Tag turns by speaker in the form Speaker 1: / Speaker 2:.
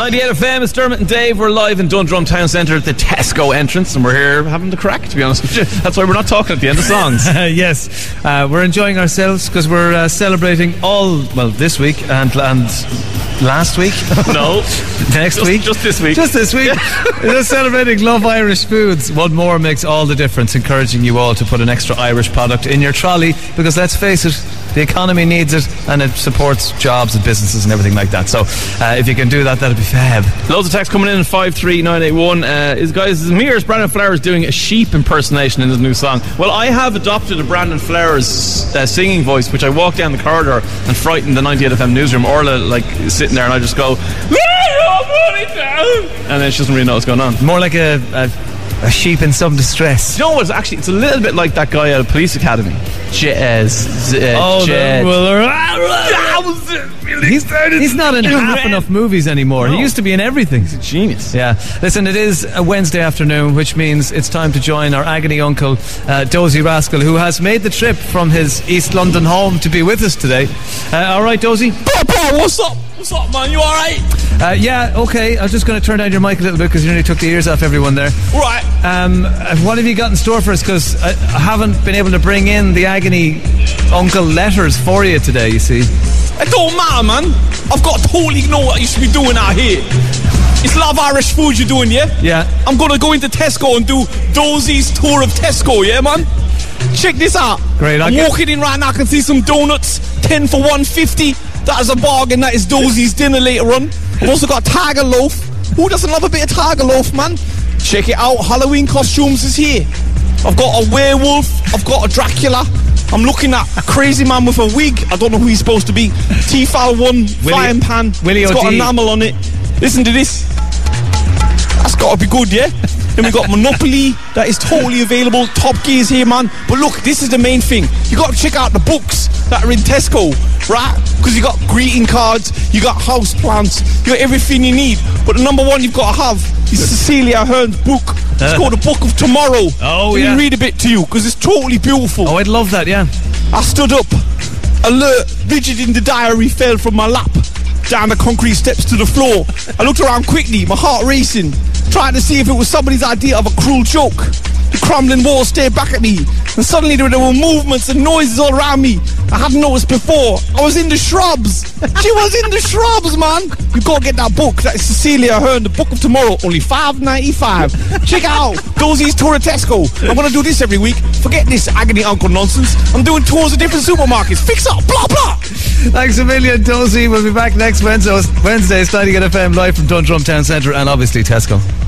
Speaker 1: 98 FM, it's Dermot and Dave. We're live in Dundrum Town Centre at the Tesco entrance, and we're here having the crack, to be honest with you. That's why we're not talking at the end of songs.
Speaker 2: Yes, we're enjoying ourselves because we're celebrating this week and last week.
Speaker 1: No.
Speaker 2: Next week.
Speaker 1: Just this week.
Speaker 2: Just this week. We're celebrating Love Irish Foods. One more makes all the difference, encouraging you all to put an extra Irish product in your trolley because, let's face it, the economy needs it and it supports jobs and businesses and everything like that. So if you can do that, that'd be fab.
Speaker 1: Loads of text coming in 53981. Is Brandon Flowers doing a sheep impersonation in his new song? Well, I have adopted a Brandon Flowers singing voice, which I walk down the corridor and frighten the 98 FM newsroom. Orla sitting there, and I just go, and then she doesn't really know what's going on.
Speaker 2: More like a sheep in some distress.
Speaker 1: You know what? It's a little bit like that guy at a police academy.
Speaker 2: He's not in half enough movies anymore.
Speaker 1: No.
Speaker 2: He used to be in everything.
Speaker 1: He's a genius.
Speaker 2: Yeah. Listen, it is a Wednesday afternoon, which means it's time to join our agony uncle, Dozy Rascal, who has made the trip from his East London home to be with us today. All right, Dozy?
Speaker 3: What's up? What's up, man? You alright?
Speaker 2: Yeah, okay. I'm just going to turn down your mic a little bit because you nearly took the ears off everyone there.
Speaker 3: Right.
Speaker 2: What have you got in store for us? Because I haven't been able to bring in the agony uncle letters for you today, you see.
Speaker 3: It don't matter, man. I've got to totally know what you should be doing out here. It's Love Irish Food you're doing, yeah?
Speaker 2: Yeah.
Speaker 3: I'm going to go into Tesco and do Dozy's tour of Tesco, yeah, man? Check this out.
Speaker 2: Great.
Speaker 3: I'm walking in right now. I can see some donuts, 10 for $1.50. That is a bargain. That is Dozy's dinner later on. I've also got Tiger Loaf. Who doesn't love a bit of Tiger Loaf, man? Check it out. Halloween costumes is here. I've got a werewolf. I've got a Dracula. I'm looking at a crazy man with a wig. I don't know who he's supposed to be. Tefal 1 frying pan. It's got enamel on it. Listen to this. That's got to be good, yeah? Then we got Monopoly. That is totally available. Top Gear's here, man. But look, this is the main thing. You got to check out the books that are in Tesco, right? Because you got greeting cards, you got house plants, you got everything you need. But the number one you've got to have is Cecilia Ahern's book. It's called The Book of Tomorrow.
Speaker 2: Oh,
Speaker 3: Let me read a bit to you, because it's totally beautiful.
Speaker 2: Oh, I'd love that, yeah.
Speaker 3: I stood up, alert, rigid in the diary fell from my lap, down the concrete steps to the floor. I looked around quickly, my heart racing, trying to see if it was somebody's idea of a cruel joke. The crumbling walls stared back at me, and suddenly there were movements and noises all around me I hadn't noticed before. I was in the shrubs. She was in the shrubs, man. You gotta get that book. That is Cecilia Ahern, The Book of Tomorrow, only $5.95. Check it out. Dozy's tour of Tesco. I'm gonna do this every week. Forget this agony uncle nonsense. I'm doing tours of different supermarkets. Fix up, blah blah.
Speaker 2: Thanks a million, Dozy. We'll be back next Wednesday. It's 98 FM live from Dundrum Town Centre and obviously Tesco.